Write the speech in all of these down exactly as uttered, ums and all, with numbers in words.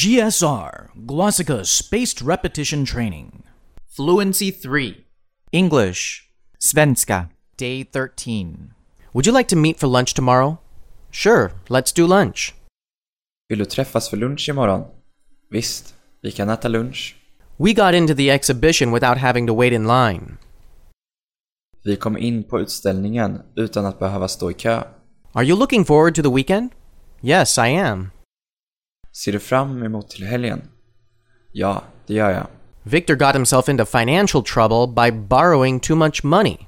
G S R, Glossika Spaced Repetition Training. Fluency three. English. Svenska. Day thirteen. Would you like to meet for lunch tomorrow? Sure, let's do lunch. Vill du träffas för lunch imorgon? Visst, vi kan äta lunch. We got into the exhibition without having to wait in line. Vi kom in på utställningen utan att behöva stå i kö. Are you looking forward to the weekend? Yes, I am. Ser du fram emot till helgen? Ja, det gör jag. Victor got himself into financial trouble by borrowing too much money.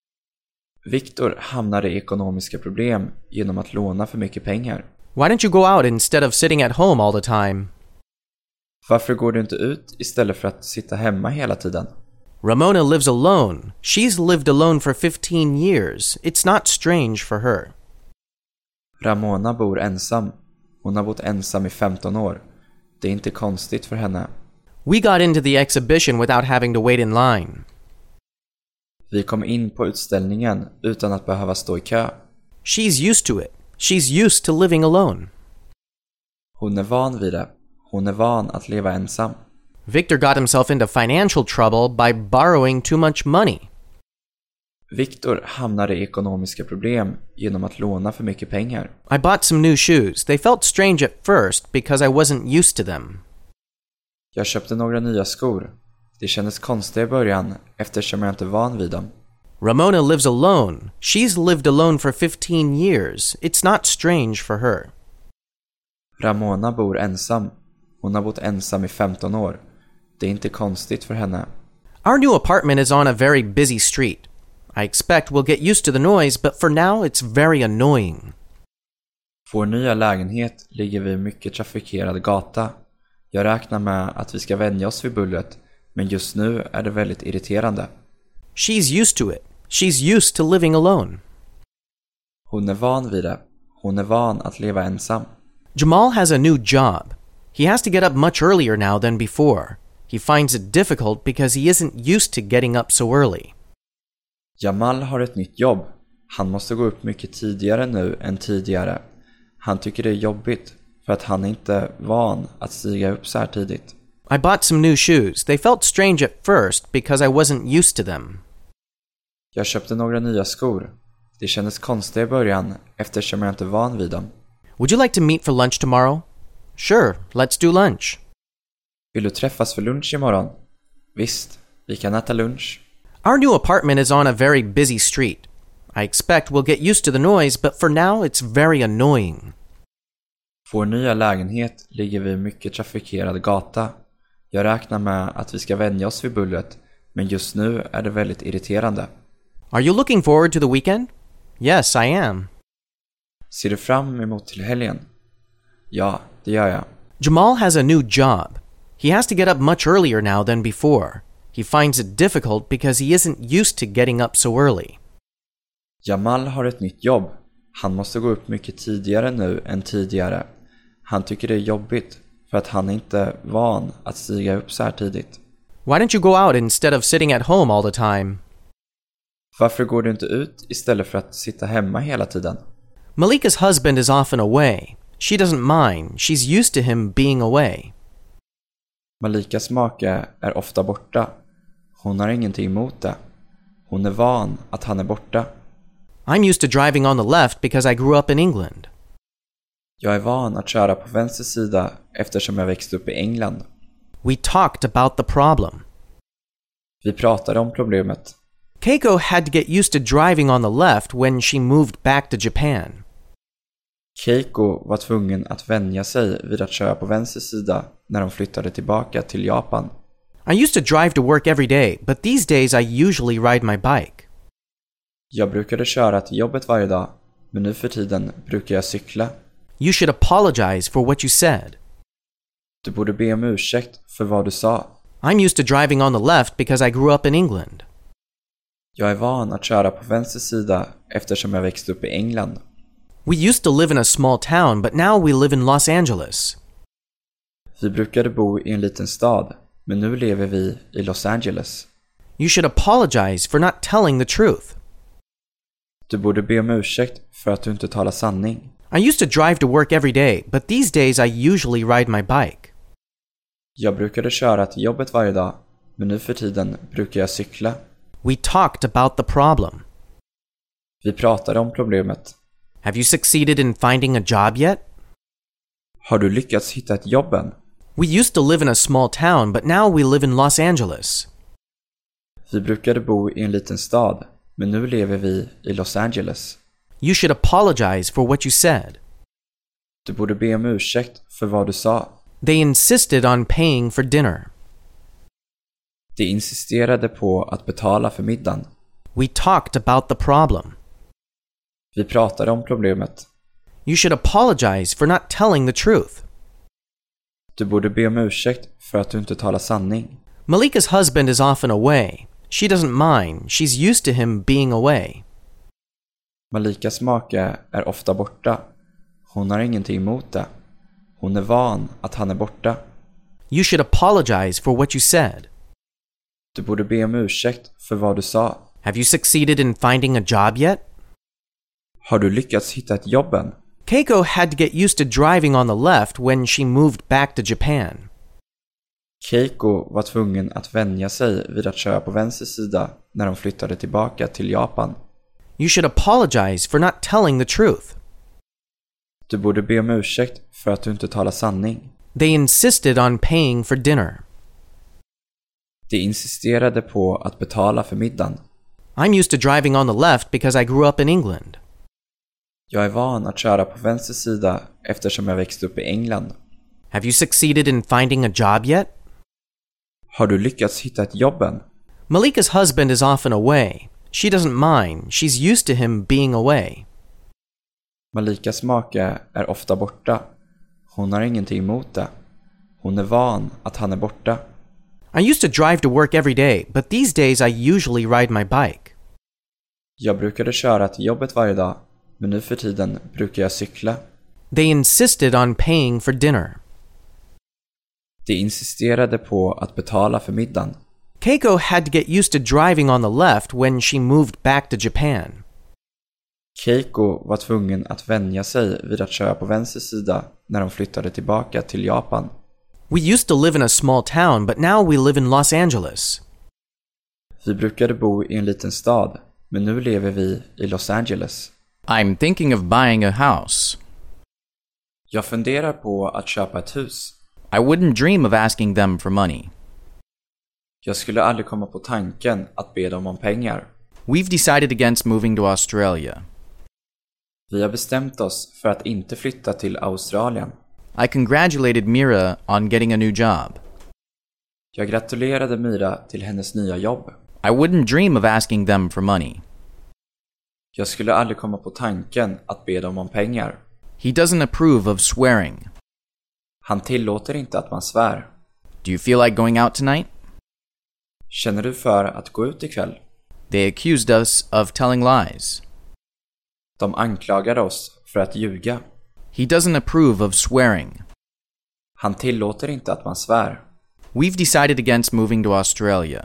Victor hamnade i ekonomiska problem genom att låna för mycket pengar. Why don't you go out instead of sitting at home all the time? Varför går du inte ut istället för att sitta hemma hela tiden? Ramona lives alone. She's lived alone for fifteen years. It's not strange for her. Ramona bor ensam. Hon har bott ensam i femton år. Det är inte konstigt för henne. We got into the exhibition without having to wait in line. Vi kom in på utställningen utan att behöva stå i kö. She's used to it. She's used to living alone. Hon är van vid det. Hon är van att leva ensam. Victor got himself into financial trouble by borrowing too much money. Victor hamnade i ekonomiska problem genom att låna för mycket pengar. I bought some new shoes. They felt strange at first because I wasn't used to them. Jag köpte några nya skor. Det kändes konstigt i början eftersom jag inte är van vid dem. Ramona lives alone. She's lived alone for fifteen years. It's not strange for her. Ramona bor ensam. Hon har bott ensam i femton år. Det är inte konstigt för henne. Our new apartment is on a very busy street. I expect we'll get used to the noise, but for now it's very annoying. Vår nya lägenhet ligger vid en mycket trafikerad gata. Jag räknar med att vi ska vänja oss vid bullret, men just nu är det väldigt irriterande. She's used to it. She's used to living alone. Hon är van vid det. Hon är van att leva ensam. Jamal has a new job. He has to get up much earlier now than before. He finds it difficult because he isn't used to getting up so early. Jamal har ett nytt jobb. Han måste gå upp mycket tidigare nu än tidigare. Han tycker det är jobbigt för att han inte är van att stiga upp så här tidigt. I bought some new shoes. They felt strange at first because I wasn't used to them. Jag köpte några nya skor. Det kändes konstigt i början eftersom jag inte är van vid dem. Would you like to meet for lunch tomorrow? Sure, let's do lunch. Vill du träffas för lunch imorgon? Visst, vi kan äta lunch. Our new apartment is on a very busy street. I expect we'll get used to the noise, but for now it's very annoying. Vår nya lägenhet ligger vid en mycket trafikerad gata. Jag räknar med att vi ska vänja oss vid bullret, men just nu är det väldigt irriterande. Are you looking forward to the weekend? Yes, I am. Ser du fram emot till helgen? Ja, det gör jag. Jamal has a new job. He has to get up much earlier now than before. He finds it difficult because he isn't used to getting up so early. Jamal har ett nytt jobb. Han måste gå upp mycket tidigare nu än tidigare. Han tycker det är jobbigt för att han inte är van att stiga upp så här tidigt. Why don't you go out instead of sitting at home all the time? Varför går du inte ut istället för att sitta hemma hela tiden? Malika's husband is often away. She doesn't mind. She's used to him being away. Malikas make är ofta borta. Hon har ingenting emot det. Hon är van att han är borta. I'm used to driving on the left because I grew up in England. Jag är van att köra på vänster sida eftersom jag växte upp i England. We talked about the problem. Vi pratade om problemet. Keiko had to get used to driving on the left when she moved back to Japan. Keiko var tvungen att vänja sig vid att köra på vänster sida när de flyttade tillbaka till Japan. I used to drive to work every day, but these days I usually ride my bike. Jag brukade köra till jobbet varje dag, men nu för tiden brukar jag cykla. You should apologize for what you said. Du borde be om ursäkt för vad du sa. I'm used to driving on the left because I grew up in England. Jag är van att köra på vänster sida eftersom jag växte upp i England. We used to live in a small town, but now we live in Los Angeles. Vi brukade bo i en liten stad, men nu lever vi i Los Angeles. You should apologize for not telling the truth. Du borde be om ursäkt för att du inte talar sanning. I used to drive to work every day, but these days I usually ride my bike. Jag brukade köra till jobbet varje dag, men nu för tiden brukar jag cykla. We talked about the problem. Vi pratade om problemet. Have you succeeded in finding a job yet? Har du lyckats hitta ett jobb än? We used to live in a small town, but now we live in Los Angeles. Vi brukade bo i en liten stad, men nu lever vi i Los Angeles. You should apologize for what you said. Du borde be om ursäkt för vad du sa. They insisted on paying for dinner. De insisterade på att betala för middagen. We talked about the problem. Vi pratade om problemet. You should apologize for not telling the truth. Du borde be om ursäkt för att du inte talar sanning. Malika's husband is often away. She doesn't mind. She's used to him being away. Malikas make är ofta borta. Hon har ingenting emot det. Hon är van att han är borta. You should apologize for what you said. Du borde be om ursäkt för vad du sa. Have you succeeded in finding a job yet? Har du lyckats hitta ett jobb än? Keiko had to get used to driving on the left when she moved back to Japan. Keiko var tvungen att vänja sig vid att köra på vänster sida när de flyttade tillbaka till Japan. You should apologize for not telling the truth. Du borde be om ursäkt för att du inte talar sanning. They insisted on paying for dinner. De insisterade på att betala för middagen. I'm used to driving on the left because I grew up in England. Jag är van att köra på vänster sida eftersom jag växte upp i England. Have you succeeded in finding a job yet? Har du lyckats hitta ett jobb än? Malika's husband is often away. She doesn't mind. She's used to him being away. Malikas make är ofta borta. Hon har ingenting emot det. Hon är van att han är borta. I used to drive to work every day, but these days I usually ride my bike. Jag brukade köra till jobbet varje dag, men nu för tiden brukar jag cykla. They insisted on paying for dinner. De insisterade på att betala för middagen. Keiko had to get used to driving on the left when she moved back to Japan. Keiko var tvungen att vänja sig vid att köra på vänster sida när de flyttade tillbaka till Japan. We used to live in a small town, but now we live in Los Angeles. Vi brukade bo i en liten stad, men nu lever vi i Los Angeles. I'm thinking of buying a house. Jag funderar på att köpa ett hus. I wouldn't dream of asking them for money. Jag skulle aldrig komma på tanken att be dem om pengar. We've decided against moving to Australia. Vi har bestämt oss för att inte flytta till Australien. I congratulated Mira on getting a new job. Jag gratulerade Mira till hennes nya jobb. I wouldn't dream of asking them for money. Jag skulle aldrig komma på tanken att be dem om pengar. He doesn't approve of swearing. Han tillåter inte att man svär. Do you feel like going out tonight? Känner du för att gå ut ikväll? They accused us of telling lies. De anklagade oss för att ljuga. He doesn't approve of swearing. Han tillåter inte att man svär. We've decided against moving to Australia.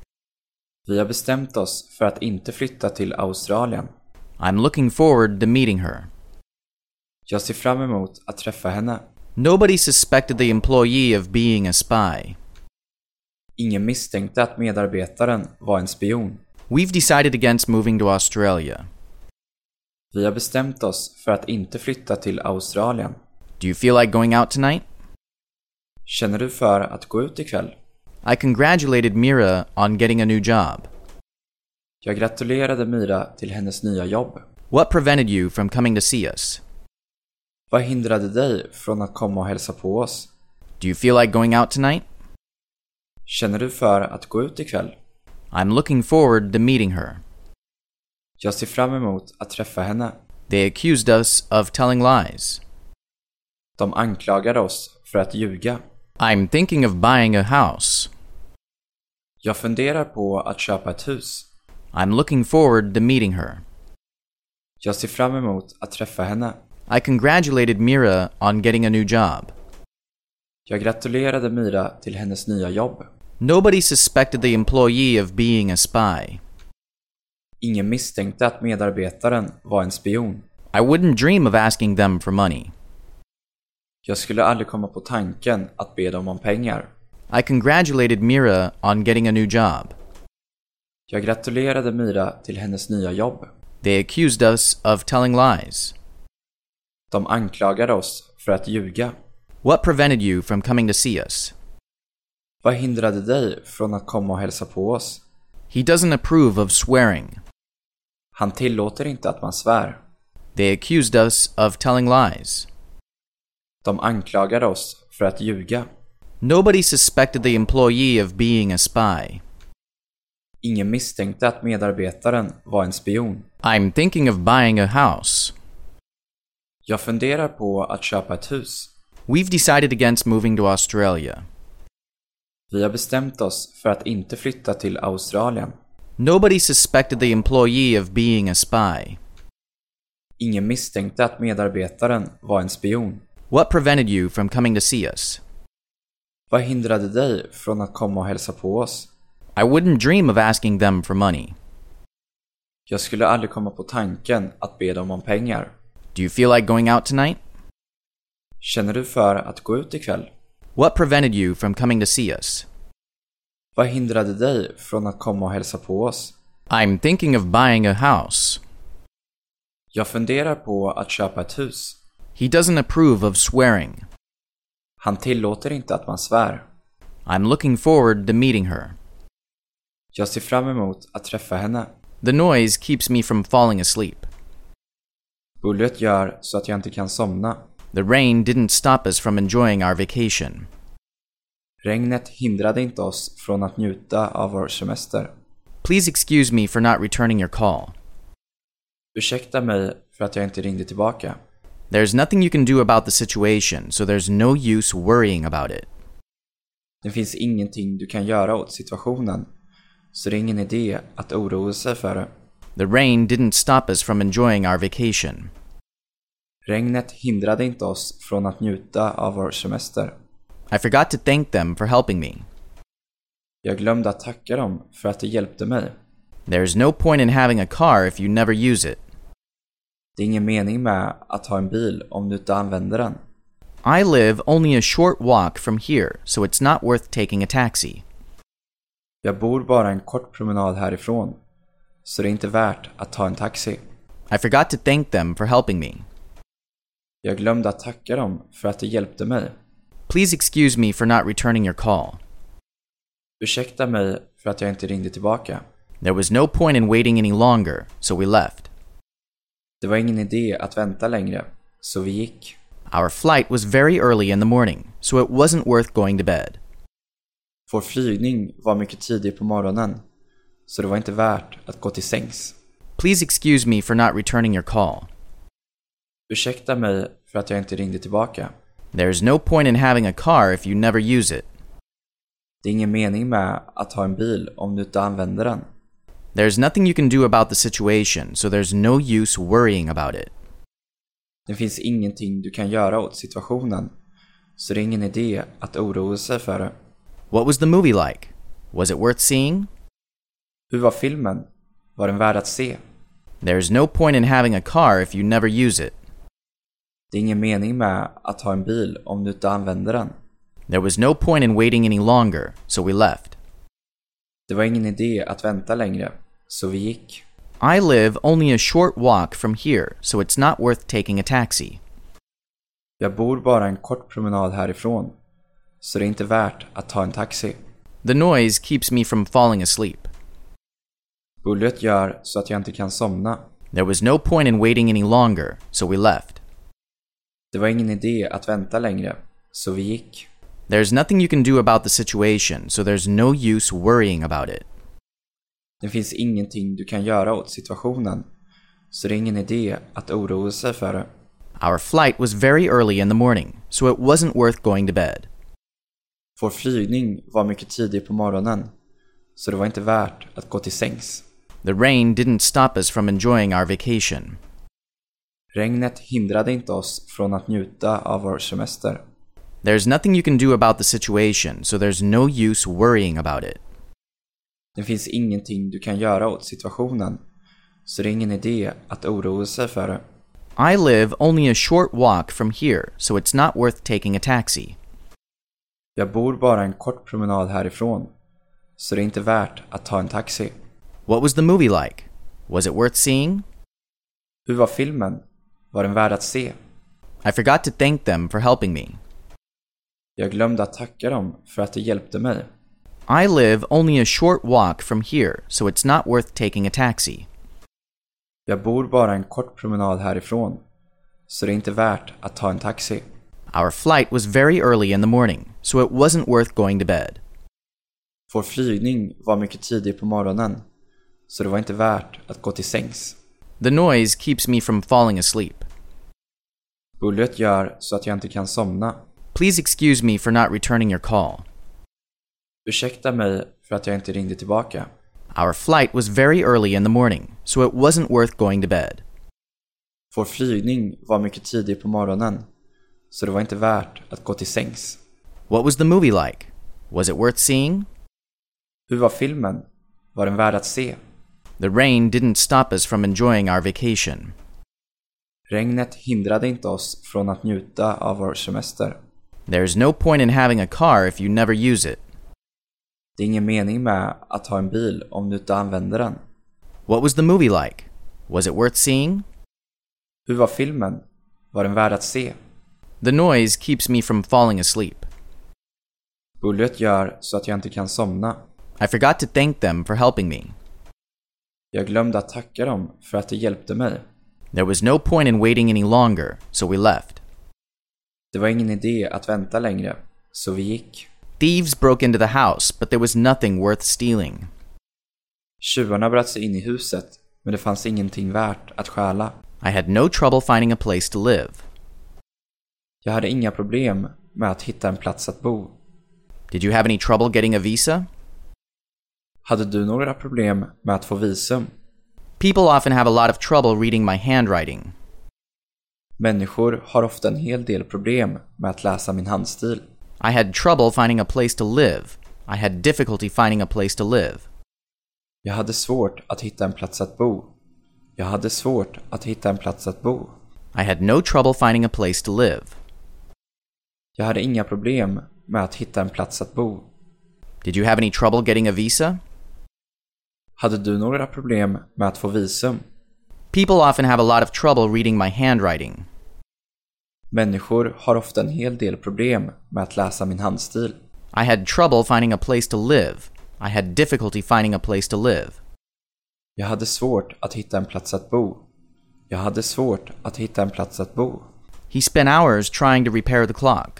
Vi har bestämt oss för att inte flytta till Australien. I'm looking forward to meeting her. Jag ser fram emot att träffa henne. Nobody suspected the employee of being a spy. Ingen misstänkte att medarbetaren var en spion. We've decided against moving to Australia. Vi har bestämt oss för att inte flytta till Australien. Do you feel like going out tonight? Känner du för att gå ut ikväll? I congratulated Mira on getting a new job. Jag gratulerade Mira till hennes nya jobb. What prevented you from coming to see us? Vad hindrade dig från att komma och hälsa på oss? Do you feel like going out tonight? Känner du för att gå ut ikväll? I'm looking forward to meeting her. Jag ser fram emot att träffa henne. They accused us of telling lies. De anklagade oss för att ljuga. I'm thinking of buying a house. Jag funderar på att köpa ett hus. I'm looking forward to meeting her. Jag ser fram emot att träffa henne. I congratulated Mira on getting a new job. Jag gratulerade Mira till hennes nya jobb. Nobody suspected the employee of being a spy. Ingen misstänkte att medarbetaren var en spion. I wouldn't dream of asking them for money. Jag skulle aldrig komma på tanken att be dem om pengar. I congratulated Mira on getting a new job. Jag gratulerade Mira till hennes nya jobb. They accused us of telling lies. De anklagade oss för att ljuga. What prevented you from coming to see us? Vad hindrade dig från att komma och hälsa på oss? He doesn't approve of swearing. Han tillåter inte att man svär. They accused us of telling lies. De anklagade oss för att ljuga. Nobody suspected the employee of being a spy. Ingen misstänkte att medarbetaren var en spion. I'm thinking of buying a house. Jag funderar på att köpa ett hus. We've decided against moving to Australia. Vi har bestämt oss för att inte flytta till Australien. Nobody suspected the employee of being a spy. Ingen misstänkte att medarbetaren var en spion. What prevented you from coming to see us? Vad hindrade dig från att komma och hälsa på oss? I wouldn't dream of asking them for money. Jag skulle aldrig komma på tanken att be dem om pengar. Do you feel like going out tonight? Känner du för att gå ut ikväll? What prevented you from coming to see us? Vad hindrade dig från att komma och hälsa på oss? I'm thinking of buying a house. Jag funderar på att köpa ett hus. He doesn't approve of swearing. Han tillåter inte att man svär. I'm looking forward to meeting her. Jag ser fram emot att träffa henne. The noise keeps me from falling asleep. Bullret gör så att jag inte kan somna. The rain didn't stop us from enjoying our vacation. Regnet hindrade inte oss från att njuta av vår semester. Please excuse me for not returning your call. Ursäkta mig för att jag inte ringde tillbaka. There's nothing you can do about the situation, so there's no use worrying about it. Det finns ingenting du kan göra åt situationen, så det är ingen idé att oroa sig för det. The rain didn't stop us from enjoying our vacation. Regnet hindrade inte oss från att njuta av vår semester. I forgot to thank them for helping me. Jag glömde att tacka dem för att de hjälpte mig. There's no point in having a car if you never use it. Det är ingen mening med att ha en bil om du inte använder den. I live only a short walk from here, so it's not worth taking a taxi. Jag bor bara en kort promenad härifrån, så det är inte värt att ta en taxi. I forgot to thank them for helping me. Jag glömde att tacka dem för att de hjälpte mig. Please excuse me for not returning your call. Ursäkta mig för att jag inte ringde tillbaka. There was no point in waiting any longer, so we left. Det var ingen idé att vänta längre, så vi gick. Our flight was very early in the morning, so it wasn't worth going to bed. Vår flygning var mycket tidig på morgonen, så det var inte värt att gå till sängs. Please excuse me for not returning your call. Ursäkta mig för att jag inte ringde tillbaka. There's no point in having a car if you never use it. Det är ingen mening med att ha en bil om du inte använder den. There's nothing you can do about the situation, so there's no use worrying about it. Det finns ingenting du kan göra åt situationen, så det är ingen idé att oroa sig för det. What was the movie like? Was it worth seeing? Hur var filmen? Var den värd att se? There's no point in having a car if you never use it. Det är ingen mening med att ha en bil om du inte använder den. There was no point in waiting any longer, so we left. Det var ingen idé att vänta längre, så vi gick. I live only a short walk from here, so it's not worth taking a taxi. Jag bor bara en kort promenad härifrån, så det är inte värt att ta en taxi. The noise keeps me from falling asleep. Bullret gör så att jag inte kan somna. There was no point in waiting any longer, so we left. Det var ingen idé att vänta längre, så vi gick. There's nothing you can do about the situation, so there's no use worrying about it. Det finns ingenting du kan göra åt situationen, så det är ingen idé att oroa sig för det. Our flight was very early in the morning, so it wasn't worth going to bed. Vår flygning var mycket tidig på morgonen, så det var inte värt att gå till sängs. The rain didn't stop us from enjoying our vacation. Regnet hindrade inte oss från att njuta av vår semester. There's nothing you can do about the situation, so there's no use worrying about it. Det finns ingenting du kan göra åt situationen, så det är ingen idé att oroa sig för det. I live only a short walk from here, so it's not worth taking a taxi. Jag bor bara en kort promenad härifrån, så det är inte värt att ta en taxi. What was the movie like? Was it worth seeing? Hur var filmen? Var den värd att se? I forgot to thank them for helping me. Jag glömde att tacka dem för att de hjälpte mig. I live only a short walk from here, so it's not worth taking a taxi. Jag bor bara en kort promenad härifrån, så det är inte värt att ta en taxi. Our flight was very early in the morning, so it wasn't worth going to bed. Vår flygning var mycket tidig på morgonen, så det var inte värt att gå till sängs. The noise keeps me from falling asleep. Bullret gör så att jag inte kan somna. Please excuse me for not returning your call. Ursäkta mig för att jag inte ringde tillbaka. Our flight was very early in the morning, so it wasn't worth going to bed. Vår flygning var mycket tidig på morgonen, så det var inte värt att gå till sängs. What was the movie like? Was it worth seeing? Hur var filmen? Var den värd att se? The rain didn't stop us from enjoying our vacation. Regnet hindrade inte oss från att njuta av vår semester. There's no point in having a car if you never use it. Det är ingen mening med att ha en bil om du inte använder den. What was the movie like? Was it worth seeing? Hur var filmen? Var den värd att se? The noise keeps me from falling asleep. Bullret gör så att jag inte kan somna. I forgot to thank them for helping me. Jag glömde att tacka dem för att de hjälpte mig. There was no point in waiting any longer, so we left. Det var ingen idé att vänta längre, så vi gick. Thieves broke into the house, but there was nothing worth stealing. Tjuvarna bröt sig in i huset, men det fanns ingenting värt att stjäla. I had no trouble finding a place to live. Jag hade inga problem med att hitta en plats att bo. Did you have any trouble getting a visa? Hade du några problem med att få visum? People often have a lot of trouble reading my handwriting. Människor har ofta en hel del problem med att läsa min handstil. I had trouble finding a place to live. I had difficulty finding a place to live. Jag hade svårt att hitta en plats att bo. Jag hade svårt att hitta en plats att bo. I had no trouble finding a place to live. Jag hade inga problem med att hitta en plats att bo. Did you have any trouble getting a visa? Hade du några problem med att få visum? People often have a lot of trouble reading my handwriting. Människor har ofta en hel del problem med att läsa min handstil. I had trouble finding a place to live. I had difficulty finding a place to live. Jag hade svårt att hitta en plats att bo. Jag hade svårt att hitta en plats att bo. He spent hours trying to repair the clock.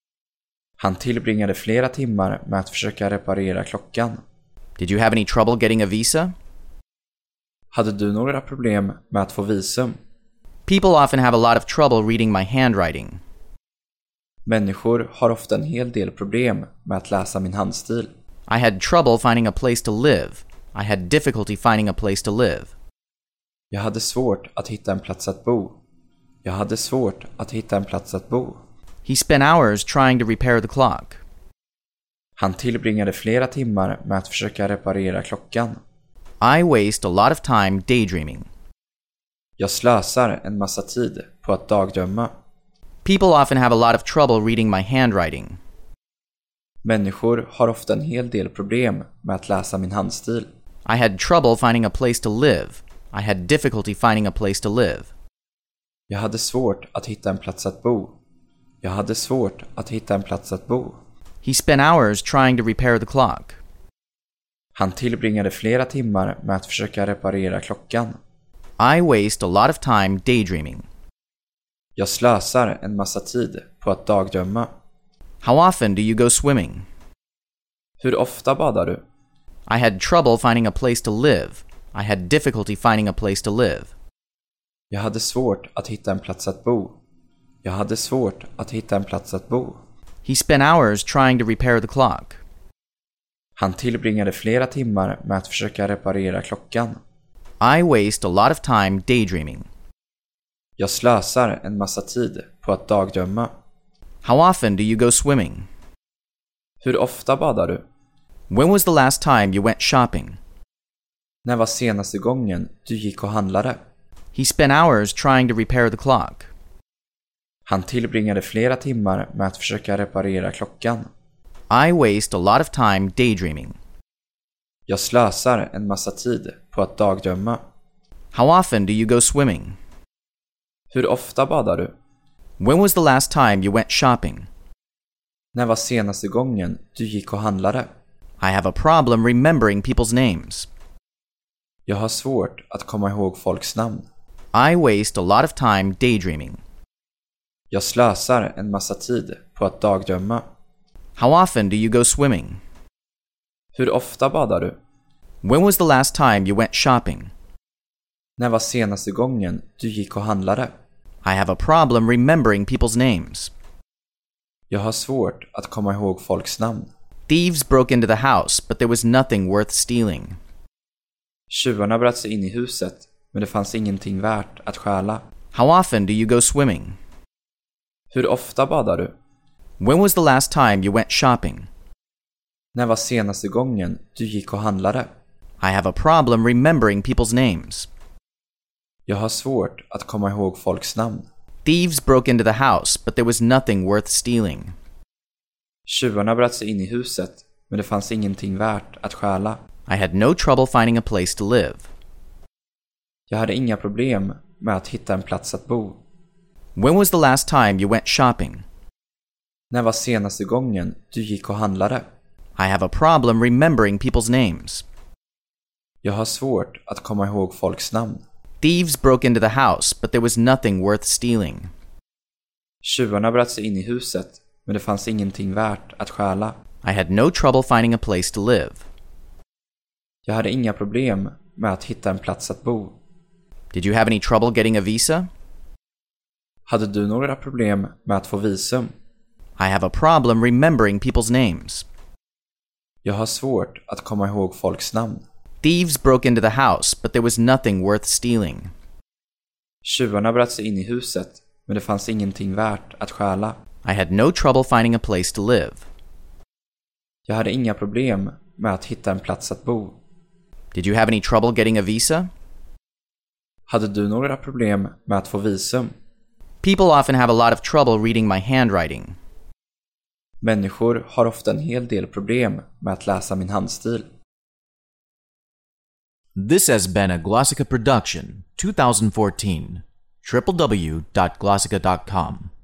Han tillbringade flera timmar med att försöka reparera klockan. Did you have any trouble getting a visa? Hade du några problem med att få visum? People often have a lot of trouble reading my handwriting. Människor har ofta en hel del problem med att läsa min handstil. I had trouble finding a place to live. I had difficulty finding a place to live. Jag hade svårt att hitta en plats att bo. Jag hade svårt att hitta en plats att bo. He spent hours trying to repair the clock. Han tillbringade flera timmar med att försöka reparera klockan. I waste a lot of time daydreaming. Jag slösar en massa tid på att dagdrömma. People often have a lot of trouble reading my handwriting. Människor har ofta en hel del problem med att läsa min handstil. I had trouble finding a place to live. I had difficulty finding a place to live. Jag hade svårt att hitta en plats att bo. Jag hade svårt att hitta en plats att bo. He spent hours trying to repair the clock. Han tillbringade flera timmar med att försöka reparera klockan. I waste a lot of time daydreaming. Jag slösar en massa tid på att dagdrömma. How often do you go swimming? Hur ofta badar du? I had trouble finding a place to live. I had difficulty finding a place to live. Jag hade svårt att hitta en plats att bo. Jag hade svårt att hitta en plats att bo. He spent hours trying to repair the clock. Han tillbringade flera timmar med att försöka reparera klockan. I waste a lot of time daydreaming. Jag slösar en massa tid på att dagdrömma. How often do you go swimming? Hur ofta badar du? When was the last time you went shopping? När var senaste gången du gick och handlade? He spent hours trying to repair the clock. Han tillbringade flera timmar med att försöka reparera klockan. I waste a lot of time daydreaming. Jag slösar en massa tid på att dagdrömma. How often do you go swimming? Hur ofta badar du? When was the last time you went shopping? När var senaste gången du gick och handlade? I have a problem remembering people's names. Jag har svårt att komma ihåg folks namn. I waste a lot of time daydreaming. Jag slösar en massa tid på att dagdrömma. How often do you go swimming? Hur ofta badar du? When was the last time you went shopping? När var senaste gången du gick och handlade? I have a problem remembering people's names. Jag har svårt att komma ihåg folks namn. Thieves broke into the house, but there was nothing worth stealing. Tjuvarna bröt sig in i huset, men det fanns ingenting värt att stjäla. How often do you go swimming? Hur ofta badar du? When was the last time you went shopping? När var senaste gången du gick och handlade? I have a problem remembering people's names. Jag har svårt att komma ihåg folks namn. Thieves broke into the house, but there was nothing worth stealing. Tjuvarna bröt sig in i huset, men det fanns ingenting värt att stjäla. I had no trouble finding a place to live. Jag hade inga problem med att hitta en plats att bo. When was the last time you went shopping? När var senaste gången du gick och handlade? I have a problem remembering people's names. Jag har svårt att komma ihåg folks namn. Thieves broke into the house, but there was nothing worth stealing. Tjuvarna bröt sig in i huset, men det fanns ingenting värt att stjäla. I had no trouble finding a place to live. Jag hade inga problem med att hitta en plats att bo. Did you have any trouble getting a visa? Hade du några problem med att få visum? I have a problem remembering people's names. Jag har svårt att komma ihåg folks namn. Thieves broke into the house, but there was nothing worth stealing. Tjuvarna bröt sig in i huset, men det fanns ingenting värt att stjäla. I had no trouble finding a place to live. Jag hade inga problem med att hitta en plats att bo. Did you have any trouble getting a visa? Hade du några problem med att få visum? People often have a lot of trouble reading my handwriting. Människor har ofta en hel del problem med att läsa min handstil. This has been a Glossica production, twenty fourteen. w w w dot glossica dot com